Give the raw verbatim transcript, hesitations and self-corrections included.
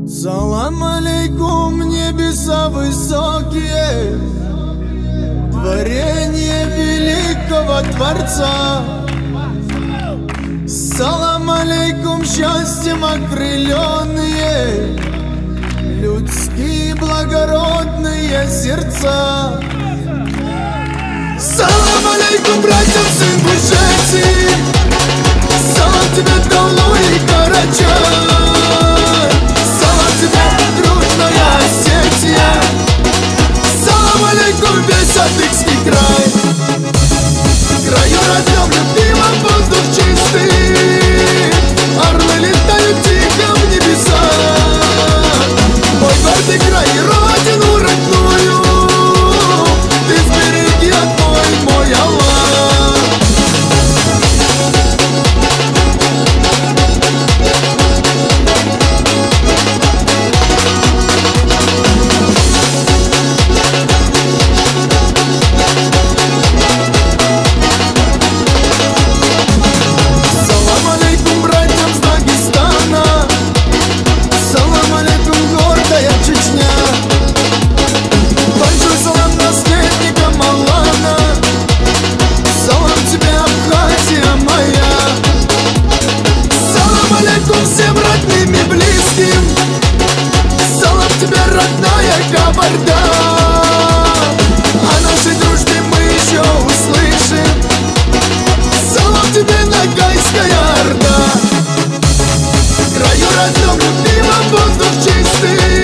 Салам алейкум, небеса высокие, творение великого Творца. Салам алейкум, счастьем окрыленные, людские благородные сердца. Салам алейкум, братьям, сын Бушети, салам тебе, Талу и Карачай. Салам тебе, дружная Осетия, салам алейкум, весь Адыгский край. В краю родном, любимом, воздух чистый, орлы летают тихо в небеса. Мой гордый край и родину родную ты сбереги, отмой, мой Аллах. Всем родным и близким, салам тебе, родная Кабарда. О нашей дружбе мы еще услышим, салам тебе, Ногайская Орда. В краю родном, любимом, воздух чистый,